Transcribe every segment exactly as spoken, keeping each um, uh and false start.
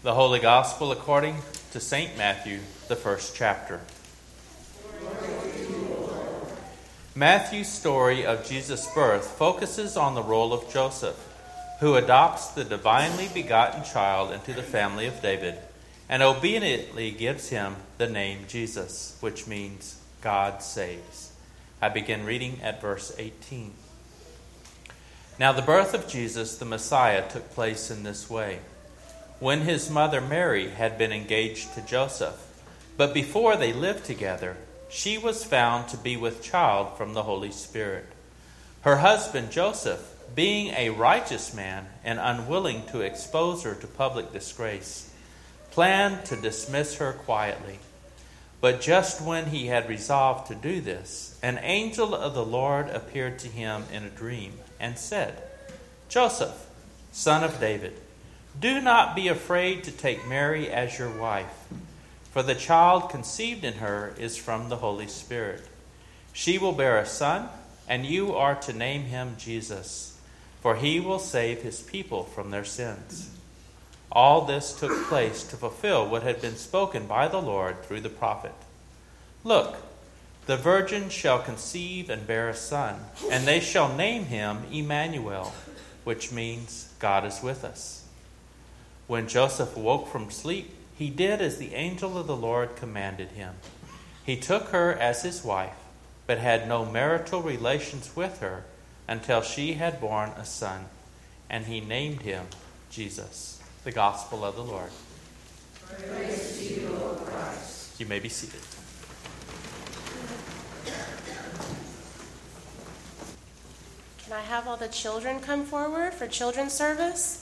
The Holy Gospel according to Saint Matthew, the first chapter. Matthew's story of Jesus' birth focuses on the role of Joseph, who adopts the divinely begotten child into the family of David and obediently gives him the name Jesus, which means God saves. I begin reading at verse eighteen. Now the birth of Jesus, the Messiah, took place in this way. When his mother Mary had been engaged to Joseph, but before they lived together, she was found to be with child from the Holy Spirit. Her husband Joseph, being a righteous man and unwilling to expose her to public disgrace, planned to dismiss her quietly. But just when he had resolved to do this, an angel of the Lord appeared to him in a dream and said, "Joseph, son of David, do not be afraid to take Mary as your wife, for the child conceived in her is from the Holy Spirit. She will bear a son, and you are to name him Jesus, for he will save his people from their sins." All this took place to fulfill what had been spoken by the Lord through the prophet. "Look, the virgin shall conceive and bear a son, and they shall name him Emmanuel," which means God is with us. When Joseph woke from sleep, he did as the angel of the Lord commanded him. He took her as his wife, but had no marital relations with her until she had borne a son, and he named him Jesus. The Gospel of the Lord. Praise to you, Lord Christ. You may be seated. Can I have all the children come forward for children's service?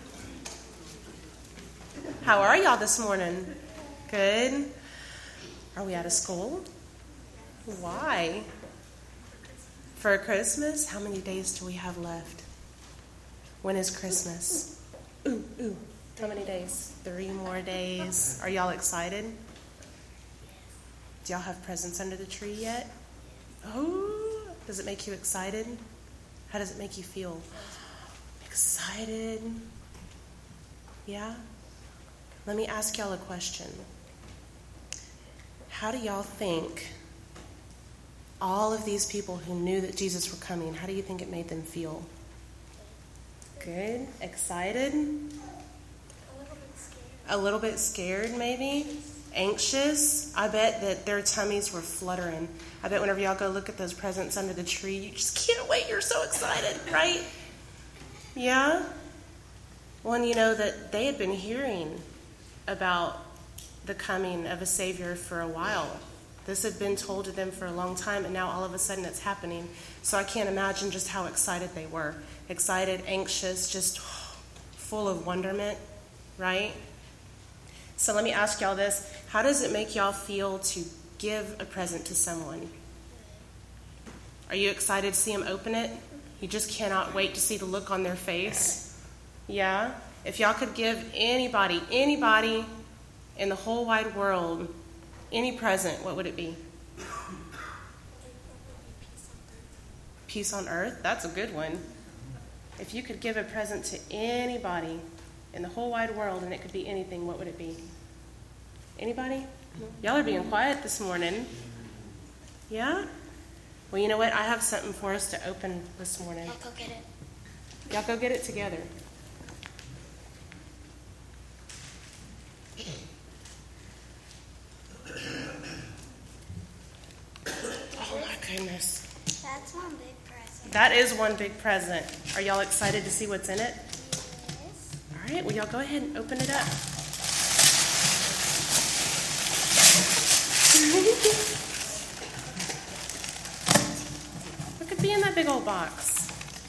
How are y'all this morning? Good? Are we out of school? Why? For Christmas? How many days do we have left? When is Christmas? Ooh, ooh. How many days? Three more days. Are y'all excited? Do y'all have presents under the tree yet? Oh, does it make you excited? How does it make you feel? Excited? Yeah? Let me ask y'all a question. How do y'all think all of these people who knew that Jesus were coming, how do you think it made them feel? Good? Excited? A little bit scared. A little bit scared, maybe? Anxious? I bet that their tummies were fluttering. I bet whenever y'all go look at those presents under the tree, you just can't wait. You're so excited, right? Yeah? Well, and you know that they had been hearing about the coming of a Savior for a while. This had been told to them for a long time, and now all of a sudden it's happening. So I can't imagine just how excited they were. Excited, anxious, just full of wonderment, right? So let me ask y'all this. How does it make y'all feel to give a present to someone? Are you excited to see them open it? You just cannot wait to see the look on their face? Yeah? If y'all could give anybody, anybody in the whole wide world, any present, what would it be? Peace on earth? That's a good one. If you could give a present to anybody in the whole wide world, and it could be anything, what would it be? Anybody? Y'all are being quiet this morning. Yeah? Well, you know what? I have something for us to open this morning. I'll go get it. Y'all go get it together. Oh my goodness. That's one big present. That is one big present. Are y'all excited to see what's in it? Yes. All right, well, y'all go ahead and open it up. What could be in that big old box?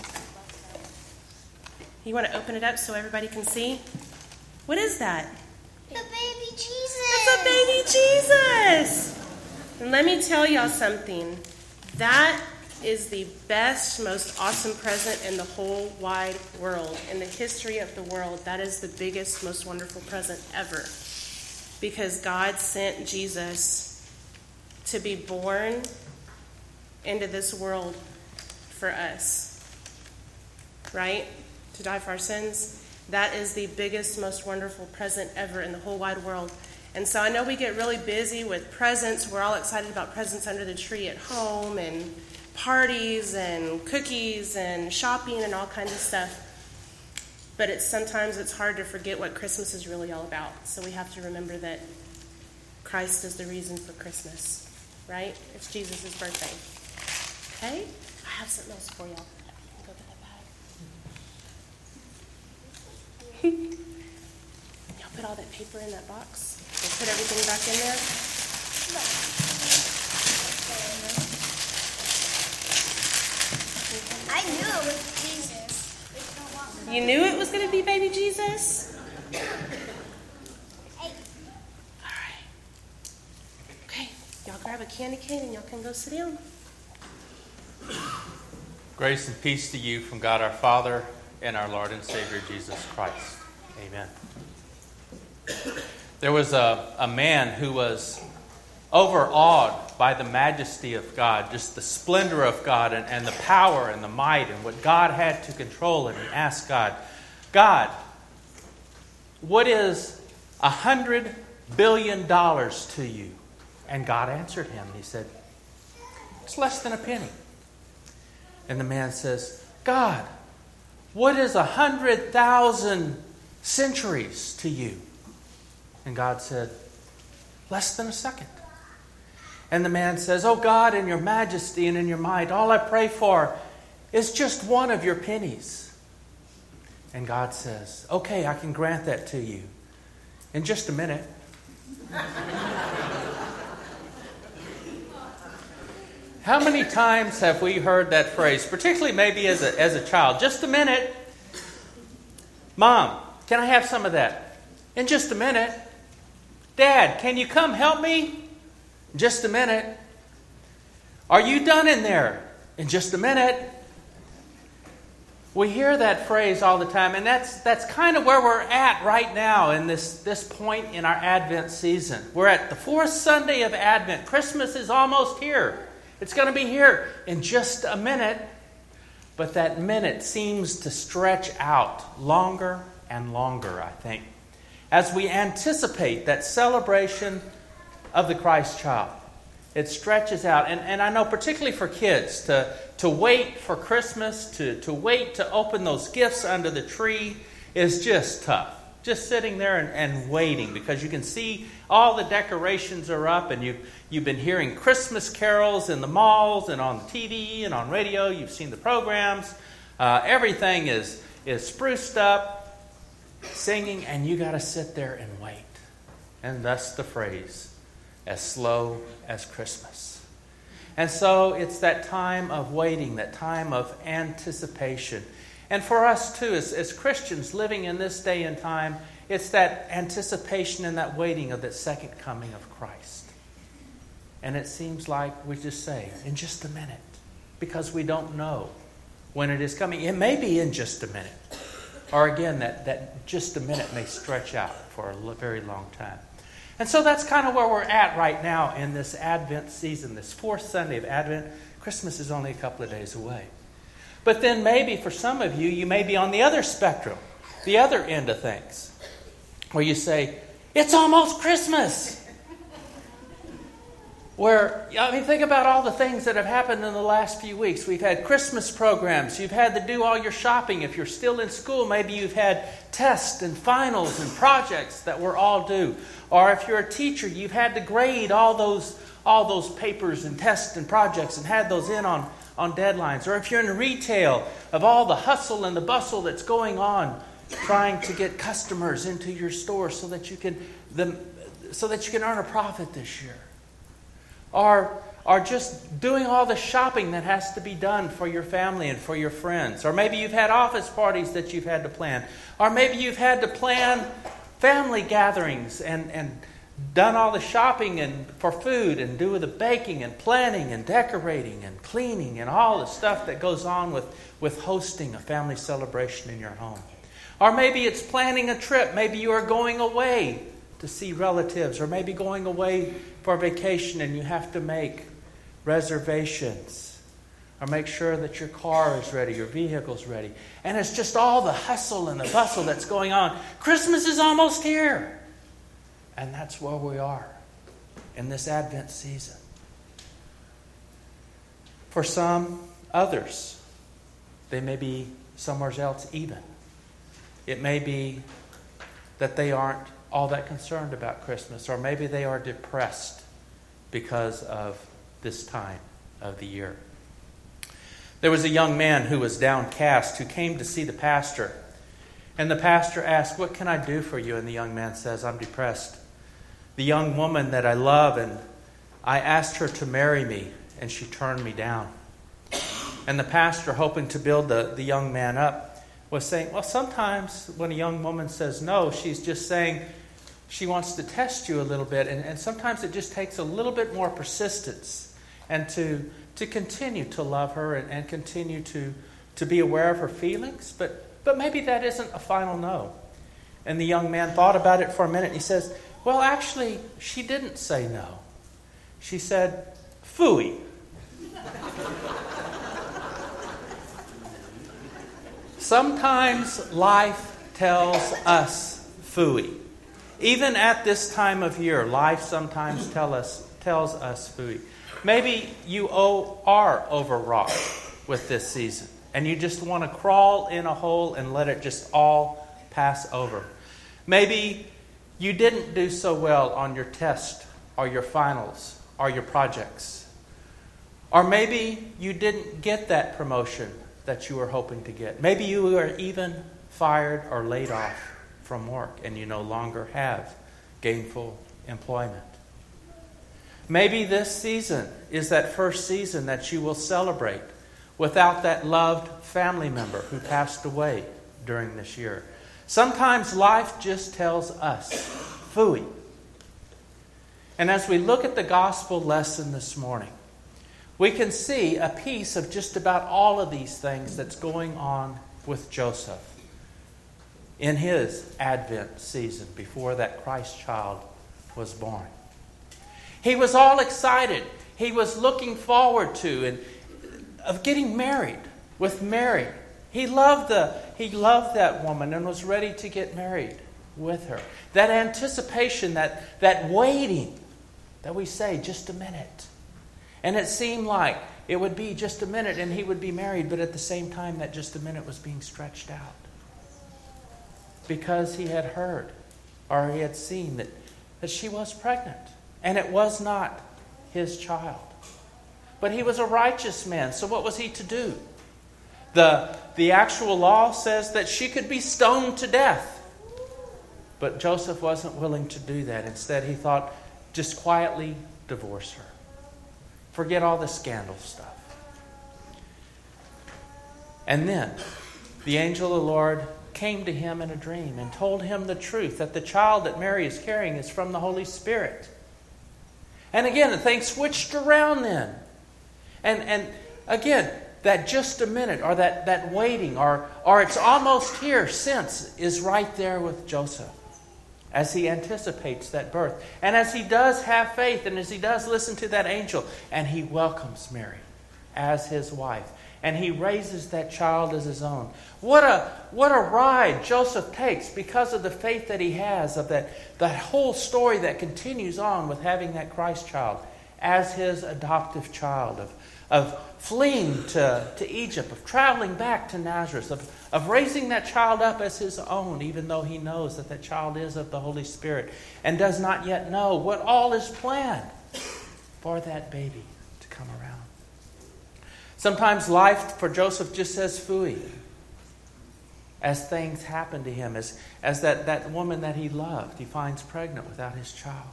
You want to open it up so everybody can see? What is that? The baby Jesus. It's a baby Jesus. And let me tell y'all something. That is the best, most awesome present in the whole wide world. In the history of the world, that is the biggest, most wonderful present ever. Because God sent Jesus to be born into this world for us. Right? To die for our sins. That is the biggest, most wonderful present ever in the whole wide world. And so I know we get really busy with presents. We're all excited about presents under the tree at home and parties and cookies and shopping and all kinds of stuff. But it's sometimes it's hard to forget what Christmas is really all about. So we have to remember that Christ is the reason for Christmas, right? It's Jesus' birthday. Okay? I have something else for y'all. Go get that bag. Y'all put all that paper in that box. And put everything back in there. I knew it was Jesus. You knew it was going to be baby Jesus? Hey. All right. Okay, y'all grab a candy cane and y'all can go sit down. Grace and peace to you from God our Father and our Lord and Savior Jesus Christ. Amen. There was a, a man who was overawed by the majesty of God, just the splendor of God and, and the power and the might and what God had to control. And he asked God, God, what is a hundred billion dollars to you? And God answered him. He said, it's less than a penny. And the man says, God, what is a hundred thousand centuries to you? And God said, less than a second. And the man says, oh God, in your majesty and in your might, all I pray for is just one of your pennies. And God says, okay, I can grant that to you in just a minute. How many times have we heard that phrase, particularly maybe as a, as a child? Just a minute. Mom, can I have some of that? In just a minute. Dad, can you come help me? In just a minute. Are you done in there? In just a minute. We hear that phrase all the time, and that's that's kind of where we're at right now in this, this point in our Advent season. We're at the fourth Sunday of Advent. Christmas is almost here. It's going to be here in just a minute. But that minute seems to stretch out longer and longer, I think, as we anticipate that celebration of the Christ child. It stretches out. And, and I know particularly for kids, to, to wait for Christmas, to, to wait to open those gifts under the tree is just tough. Just sitting there and, and waiting, because you can see all the decorations are up, and you've, you've been hearing Christmas carols in the malls and on the T V and on radio. You've seen the programs. Uh, everything is, is spruced up, singing, and you got to sit there and wait. And thus the phrase, as slow as Christmas. And so it's that time of waiting, that time of anticipation. And for us too, as, as Christians living in this day and time, it's that anticipation and that waiting of that second coming of Christ. And it seems like we just say, in just a minute, because we don't know when it is coming. It may be in just a minute. Or again, that, that just a minute may stretch out for a very long time. And so that's kind of where we're at right now in this Advent season, this fourth Sunday of Advent. Christmas is only a couple of days away. But then maybe for some of you, you may be on the other spectrum, the other end of things, where you say, it's almost Christmas. Where, I mean, think about all the things that have happened in the last few weeks. We've had Christmas programs. You've had to do all your shopping. If you're still in school, maybe you've had tests and finals and projects that were all due. Or if you're a teacher, you've had to grade all those all those papers and tests and projects and had those in on, on deadlines. Or if you're in retail, of all the hustle and the bustle that's going on, trying to get customers into your store so that you can the, so that you can earn a profit this year. Or, or just doing all the shopping that has to be done for your family and for your friends. Or maybe you've had office parties that you've had to plan. Or maybe you've had to plan family gatherings and, and done all the shopping and for food and do the baking and planning and decorating and cleaning and all the stuff that goes on with, with hosting a family celebration in your home. Or maybe it's planning a trip. Maybe you are going away to see relatives, or maybe going away for vacation and you have to make reservations. or make sure that your car is ready, your vehicle's ready. And it's just all the hustle and the bustle that's going on. Christmas is almost here. And that's where we are in this Advent season. For some others, they may be somewhere else even. It may be that they aren't all that concerned about Christmas, or maybe they are depressed because of this time of the year. There was a young man who was downcast who came to see the pastor. And the pastor asked, "What can I do for you?" And the young man says, "I'm depressed. The young woman that I love, and I asked her to marry me, and she turned me down." And the pastor, hoping to build the, the young man up, was saying, well, sometimes when a young woman says no, she's just saying she wants to test you a little bit. And, and sometimes it just takes a little bit more persistence and to to continue to love her and, and continue to, to be aware of her feelings. But, but maybe that isn't a final no. And the young man thought about it for a minute. And he says, well, actually, she didn't say no. She said, phooey. Sometimes life tells us phooey. Even at this time of year, life sometimes tell us, tells us phooey. Maybe you are overwrought with this season, and you just want to crawl in a hole and let it just all pass over. Maybe you didn't do so well on your test or your finals or your projects. Or maybe you didn't get that promotion that you were hoping to get. Maybe you were even fired or laid off from work and you no longer have gainful employment. Maybe this season is that first season that you will celebrate without that loved family member who passed away during this year. Sometimes life just tells us, phooey. And as we look at the gospel lesson this morning, we can see a piece of just about all of these things that's going on with Joseph in his Advent season before that Christ child was born. He was all excited. He was looking forward to and of getting married with Mary. He loved the he loved that woman and was ready to get married with her. That anticipation, that that waiting that we say, just a minute. And it seemed like it would be just a minute and he would be married, but at the same time that just a minute was being stretched out. Because he had heard or he had seen that, that she was pregnant. And it was not his child. But he was a righteous man. So what was he to do? The, the actual law says that she could be stoned to death. But Joseph wasn't willing to do that. Instead, he thought, just quietly divorce her. Forget all the scandal stuff. And then the angel of the Lord came to him in a dream and told him the truth, that the child that Mary is carrying is from the Holy Spirit. And again, things switched around then. And and again, that just a minute or that, that waiting or, or it's almost here sense is right there with Joseph as he anticipates that birth. And as he does have faith and as he does listen to that angel and he welcomes Mary as his wife. And he raises that child as his own. What a what a ride Joseph takes because of the faith that he has, of that, that whole story that continues on with having that Christ child as his adoptive child, of, of fleeing to, to Egypt, of traveling back to Nazareth, of, of raising that child up as his own, even though he knows that that child is of the Holy Spirit and does not yet know what all is planned for that baby to come around. Sometimes life for Joseph just says phooey as things happen to him, as, as that, that woman that he loved, he finds pregnant without his child.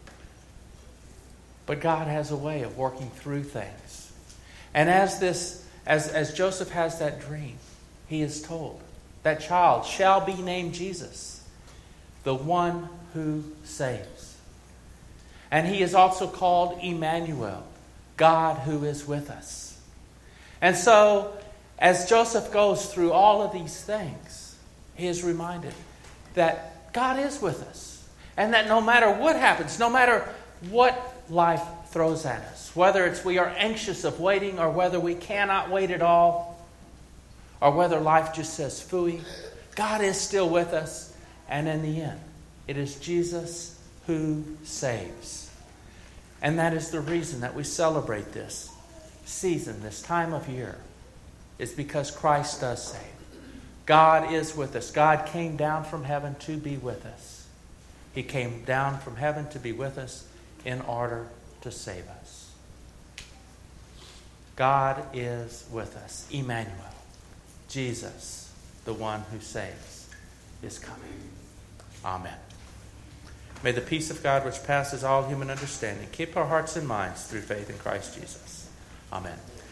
But God has a way of working through things. And as this, as, as Joseph has that dream, he is told that child shall be named Jesus, the one who saves. And he is also called Emmanuel, God who is with us. And so, as Joseph goes through all of these things, he is reminded that God is with us. And that no matter what happens, no matter what life throws at us. Whether it's we are anxious of waiting or whether we cannot wait at all, or whether life just says phooey, God is still with us. And in the end, it is Jesus who saves. And that is the reason that we celebrate this season, this time of year, is because Christ does save. God is with us. God came down from heaven to be with us. He came down from heaven to be with us in order to save us. God is with us. Emmanuel, Jesus, the one who saves, is coming. Amen. May the peace of God, which passes all human understanding, keep our hearts and minds through faith in Christ Jesus. Amen.